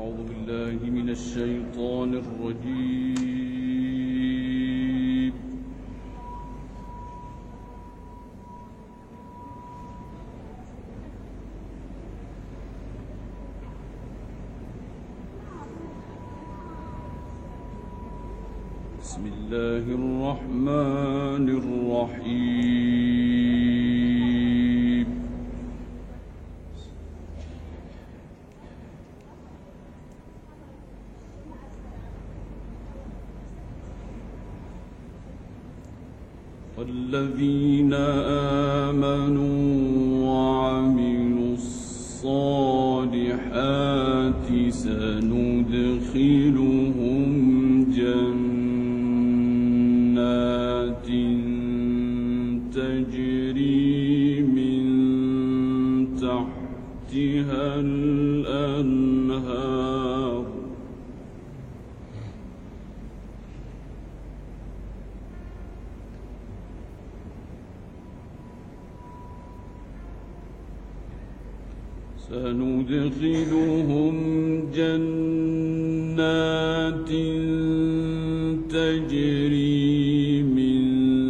أعوذ بالله من الشيطان الرجيم. بسم الله الرحمن الرحيم. والذين آمنوا وعملوا الصالحات سندخلهم جنات تجري من تحتها الأنهار سندخلهم جنات تجري من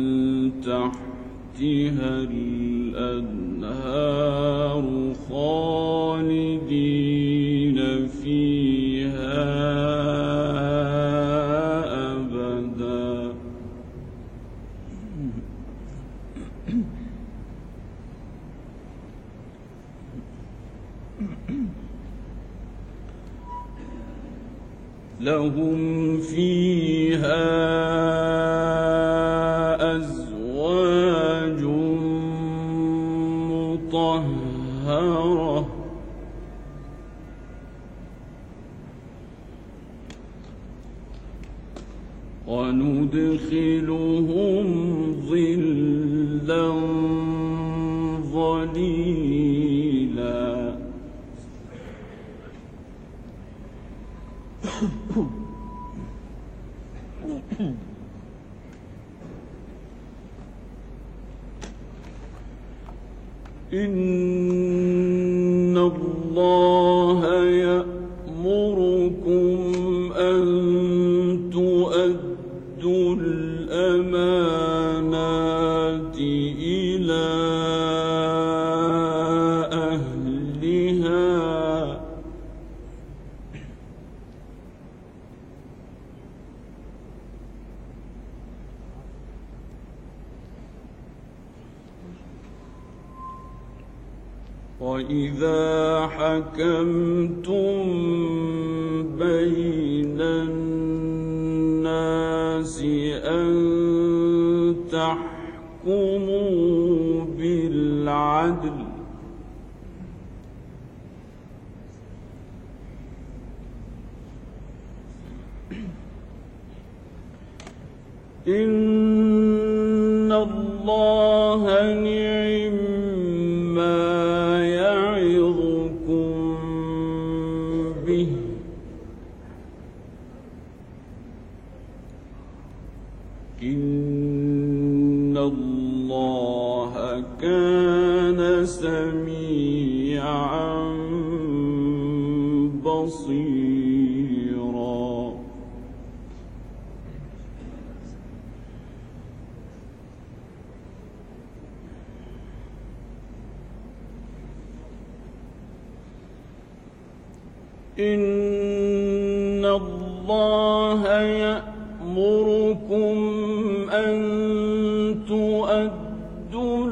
تحتها الأنهار خالدين فيها أبدا لهم فيها أزواج مطهرة وندخلهم ظلا ظليلا إن الله يأمركم أن تؤدوا الأمانات إلى أهلها وإذا حكمتم بين الناس أن تحكموا بالعدل إن الله نعم ما يعظكم به إن الله كان سميعا بصيرا إن الله يأمركم أن تؤدوا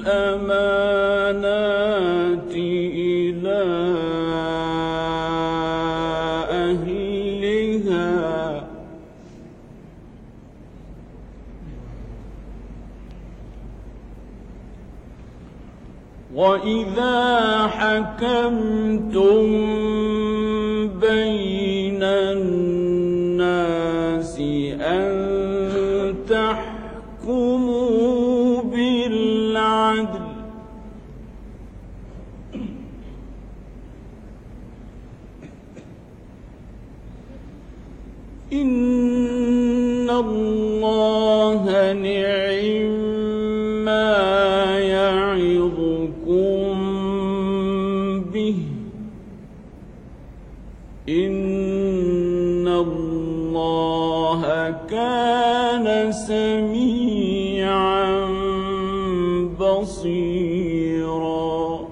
الأمانات إلى أهلها وإذا حكمتم بين الناس أن تحكموا بالعدل إن الله نعم ما يعظكم به إن الله كان سميعا بصيرا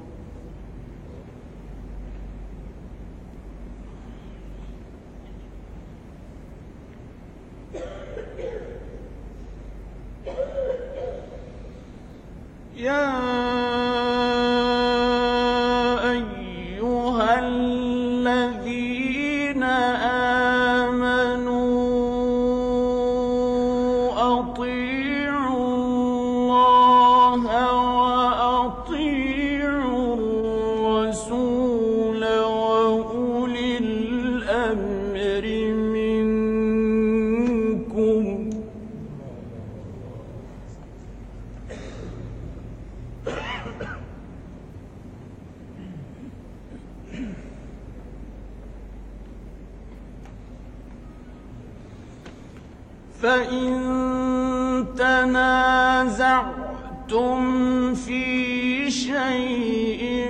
يا أيها الذين آمنوا أطيعوا الله وأطيعوا الرسول وأولي الأمر منكم فإن تنازعتم في شيء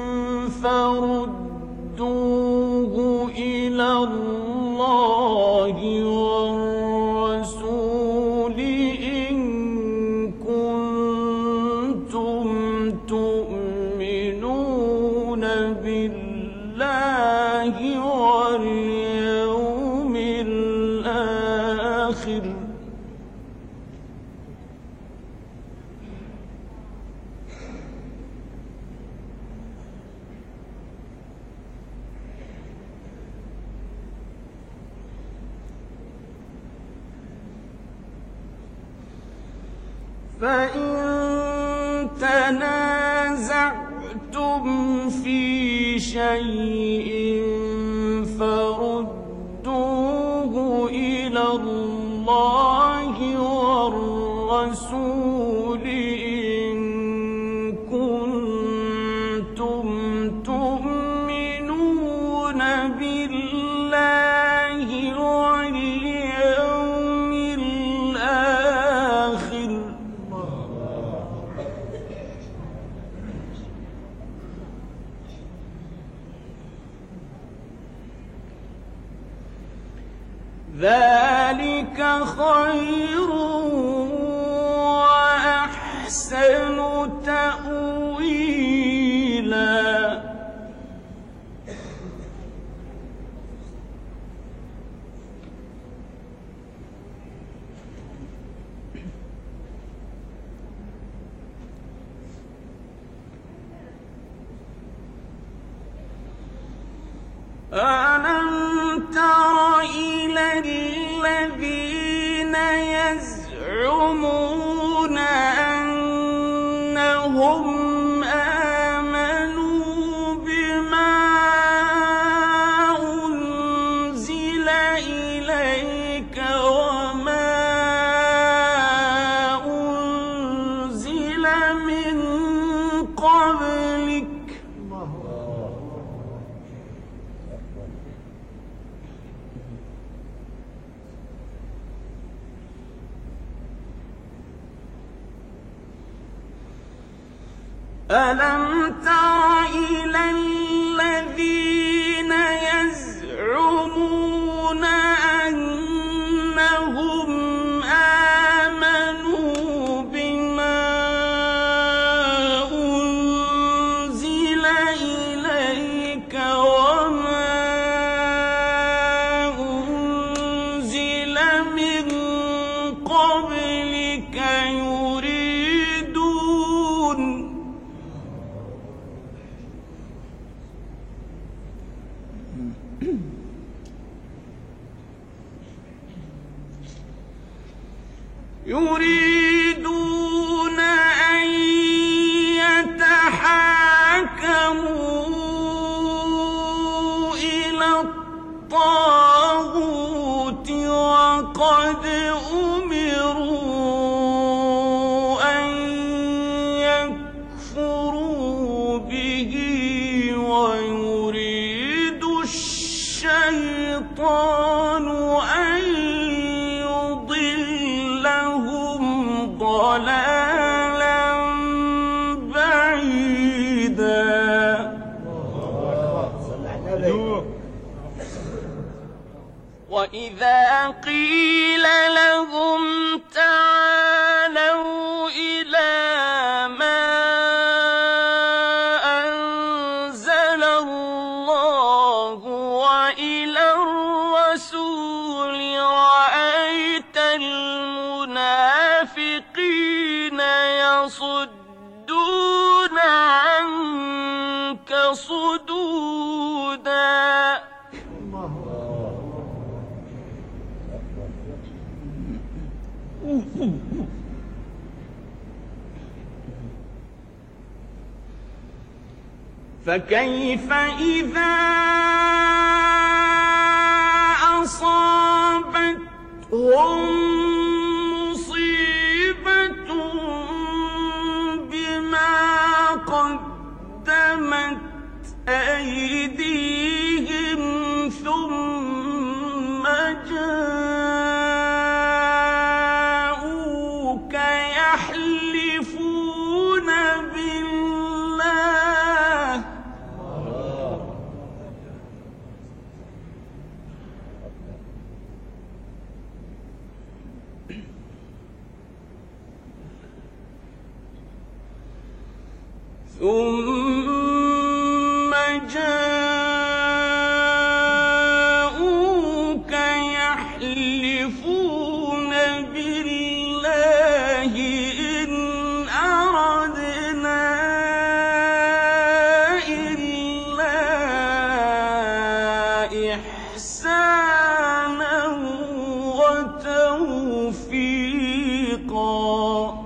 فردوه إلى الله والرسول إن كنتم تؤمنون بالله واليوم الآخر فإن تنازعتم في شيء فردوه إلى الله والرسول إن كنتم تؤمنون بالله واليوم الآخر ذلك خير وأحسن تأويلا ألم تر إلى الذين يزعمون أنهم آمنوا بما أنزل إليك وما أنزل من قبلك ألم تر إلى الذين يزعمون أنهم آمنوا بما أنزل إليك وما أنزل من قبلك يريدون أن يتحاكموا إلى الطاغوت وقد أمروا أن يكفروا به ويريد الشيطان أن يضلهم وإذا قيل لهم تعالوا إلى ما أنزل الله وإلى الرسول رأيت المنافقين يصدون عنك صدودا فكيف إذا أصابتهم مصيبة بما قدمت أيديهم ثم جاءوك يحلفون بالله ثم جاءوك يحلفون بالله إن أردنا إلا إحسانا وتوفيقا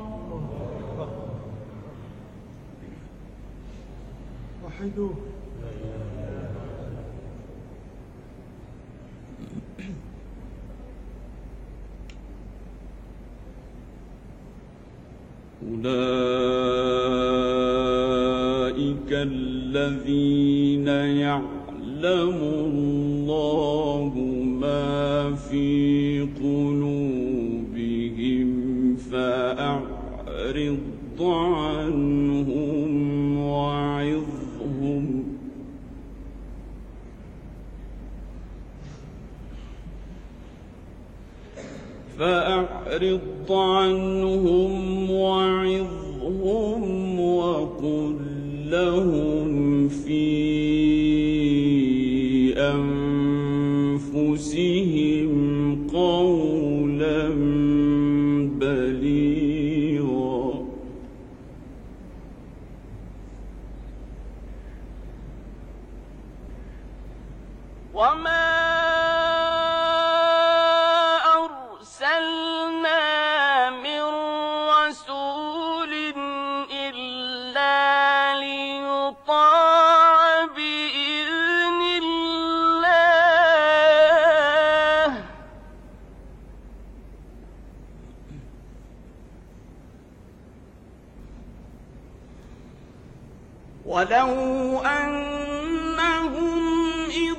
أولئك الذين يعلم الله ما في قلوبهم فأعرض عنهم وعظهم وقل لهم في أنفسهم قولا بليغا وما أرسلنا من رسول إلا ليطاع بإذن الله ولو أنهم إذ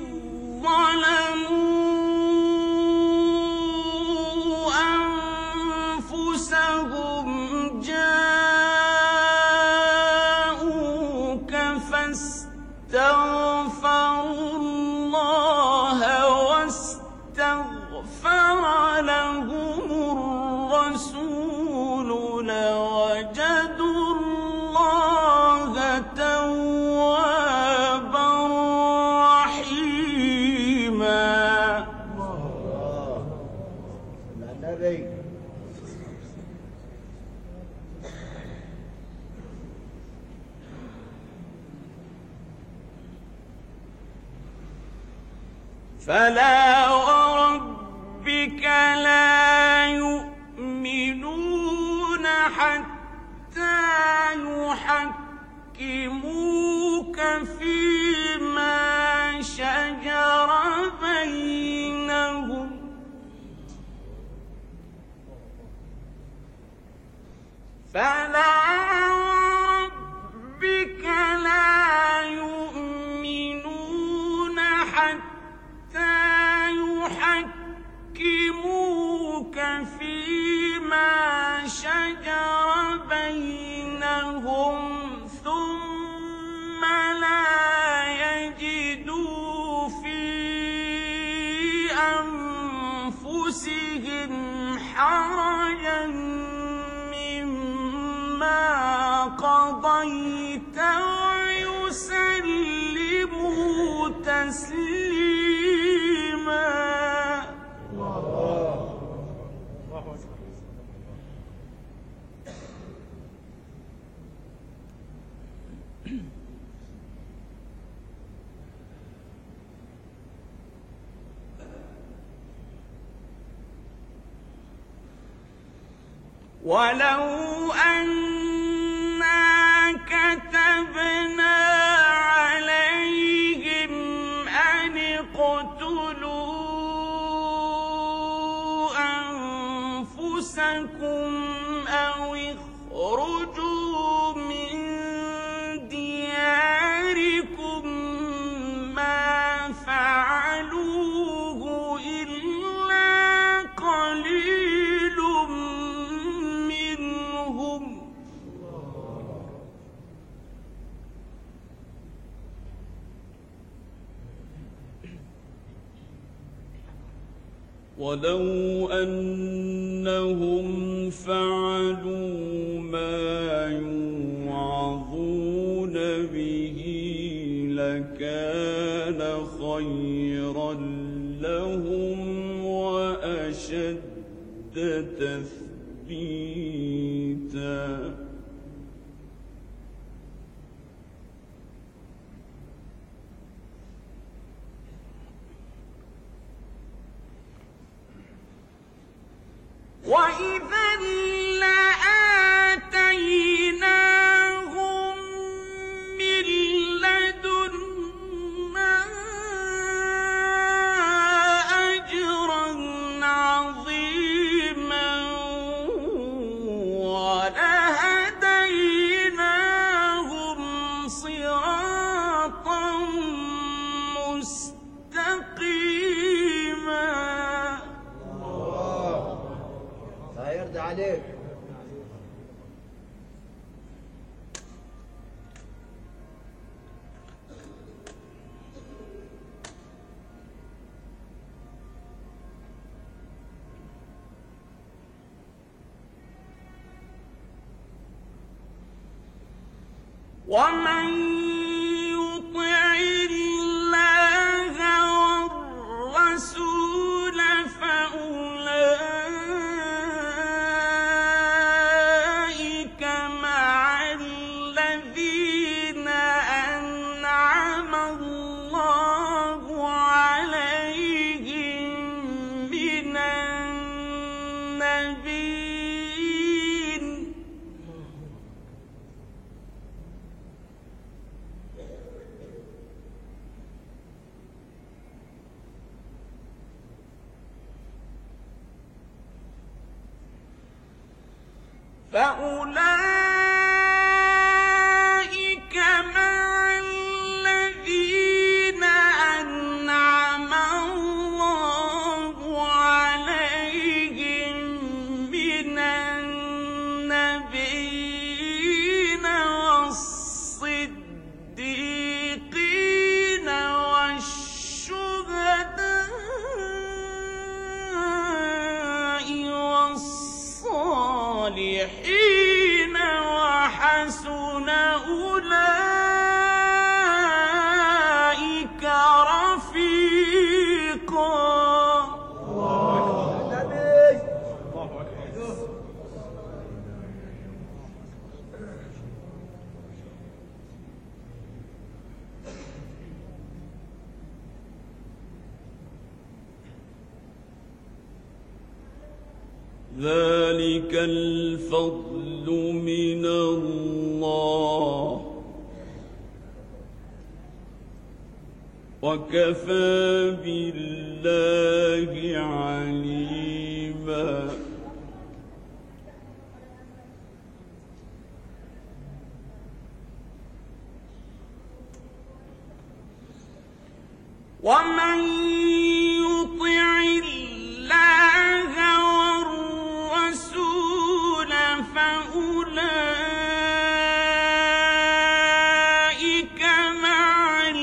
ظلموا أنفسهم جاءوك فاستغفروا الله واستغفر لهم الرسول لوجدوا الله توابا رحيما فلا وربك لا يؤمنون حتى يحكموك فيما شجر بينهم فلا وربك لا يؤمنون حتى يحكموك فيما شجر بينهم ثم لا تسليما. ولو أنا كتبنا عليهم أن اقتلوا أنفسكم أو اخرجوا من دياركم ما فعلوه إلا قليل منهم. ولو أنهم فعلوا ما يوعظون به لكان خيرا لهم وأشد تثبيتا. وإذا لآتيناهم من لدنا أجرا عظيما ولهديناهم صراطا مستقيما. يرضى عليك. ومن يطع الله والرسول فأولئك مع الذين أنعم الله عليهم من النبيين فأولئك مع الذين أنعم الله عليهم من النبيين والصديقين والشهداء والصالحين وحسن أولئك رفيقا. ذلك الفضل من الله وكفى بالله عليما. ومن يطع الله والرسول فأولئك مع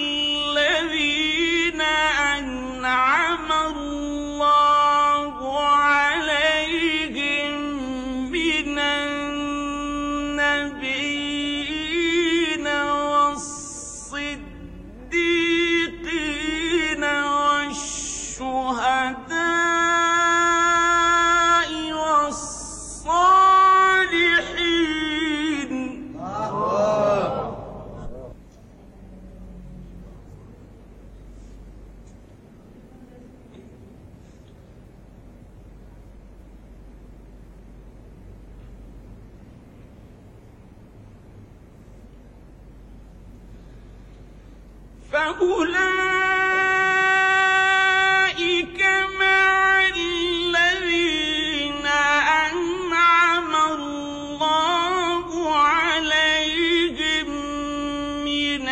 الذين أنعم الله عليهم من النبيين والصديقين فأولئك مع الذين أنعم الله عليهم من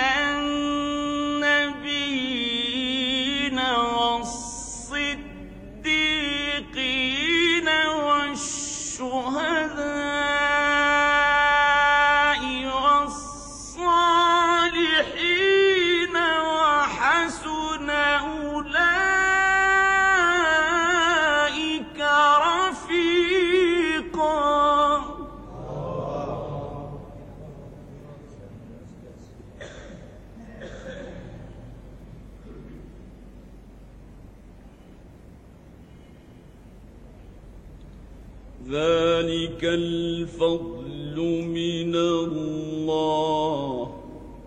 النبيين والصديقين والشهداء والصالحين وحسن أولئك رفيقا. ذلك الفضل من الله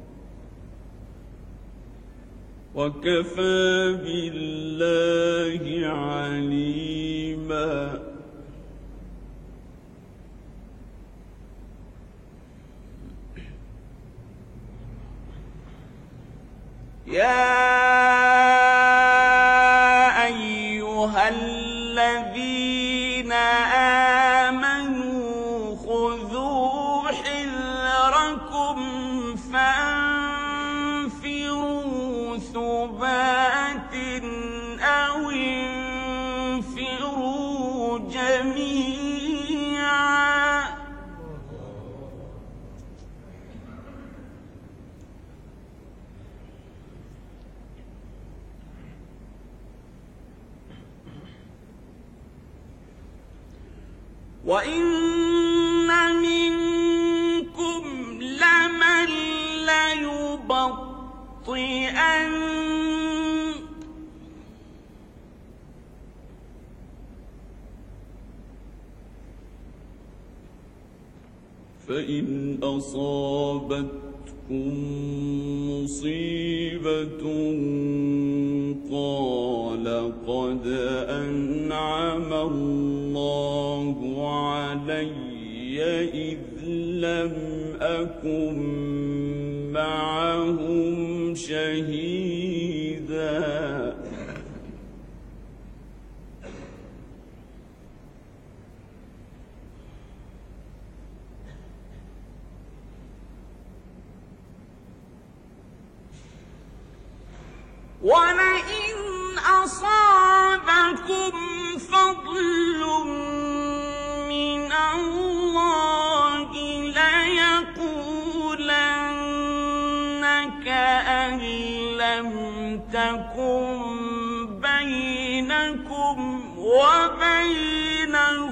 وكفى بالله عليما. يا أيها الذين آمنوا خذوا حذركم فانفروا ثبات أو انفروا جميعا. وإن منكم لمن ليبطئن فإن أصابتكم مصيبة قال قد أنعم الله علي إذ لم أكن معهم شهيدا. ولئن أصابكم فضل من الله ليقولن كأن لم تكن بينكم وبينه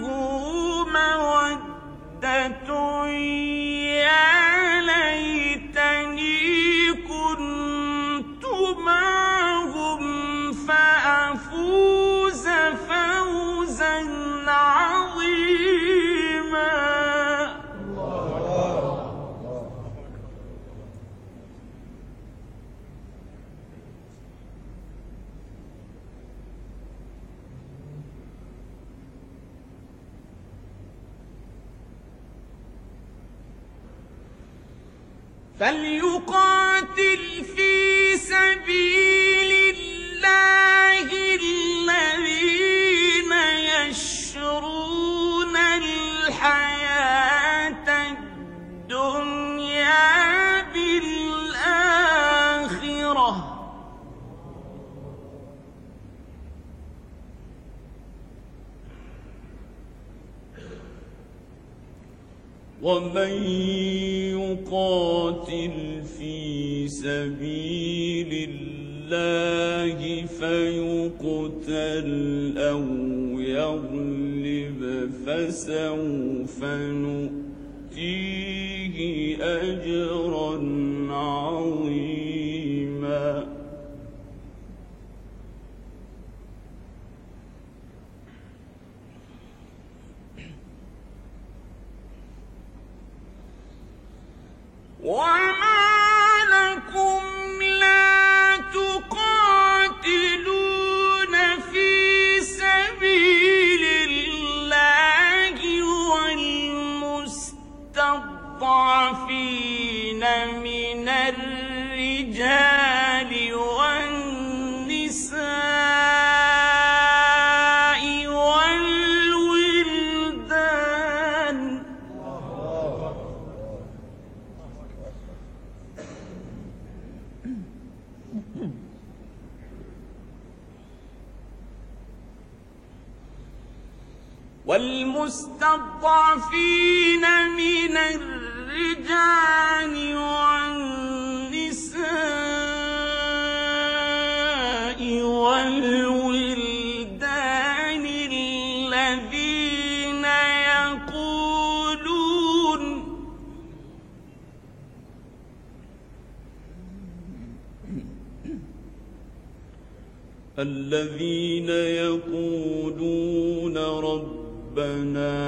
مودة يا ليتني كنت معهم فأفوز فوزا عظيما. فليقاتل في سبيل الله الذين يشرون الحياة الدنيا بالآخرة ومن يقاتل في سبيل الله فيقتل أو يغلب فسوف نؤتيه أجرا عظيما. وما لكم لا تقاتلون في سبيل الله والمستضعفين من والمستضعفين من الرجال والنساء والولدان الذين يقولون ربنا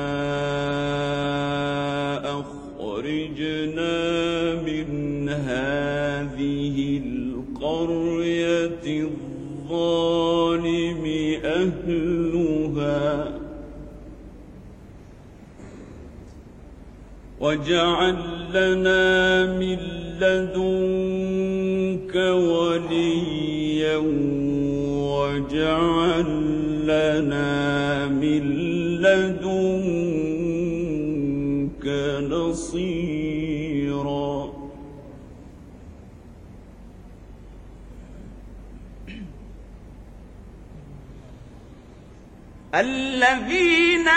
أخرجنا من هذه القرية الظالم أهلها واجعل لنا من لدنك وليا واجعل لنا من لدنك نصيرا. الذين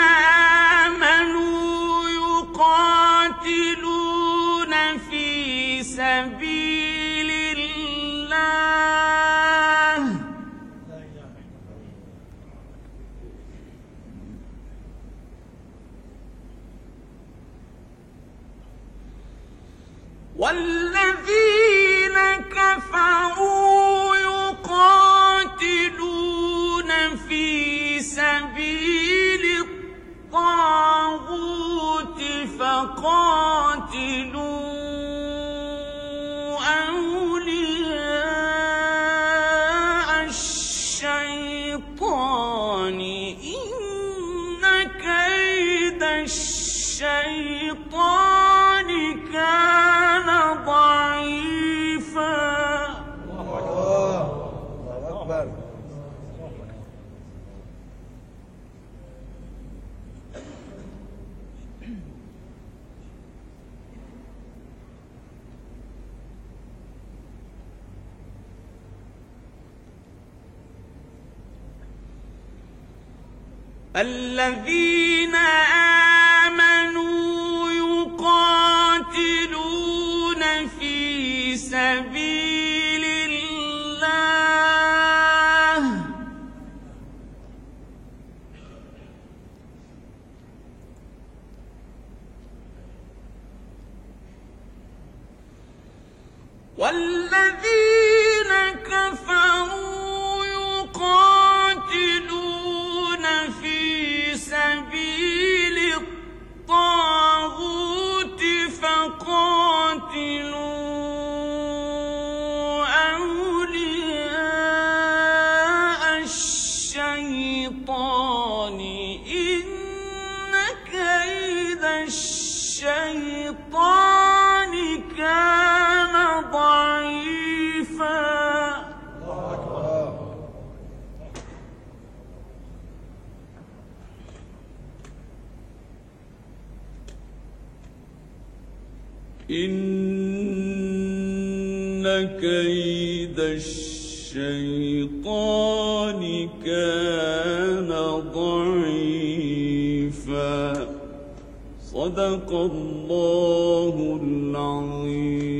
آمنوا يقاتلون في سبيل الله والذين كفروا يقاتلون في سبيل الطاغوت فقاتلوا أولياء الشيطان إن كيد الشيطان كان ضعيفا. الله أكبر. الذين آمنوا يقاتلون في سبيل الله والذين كفروا يقاتلون في سبيل الطاغوت فقاتلوا أولياء الشيطان إن كيد الشيطان كان ضعيفا. إن كيد الشيطان كان ضعيفا. صدق الله العظيم.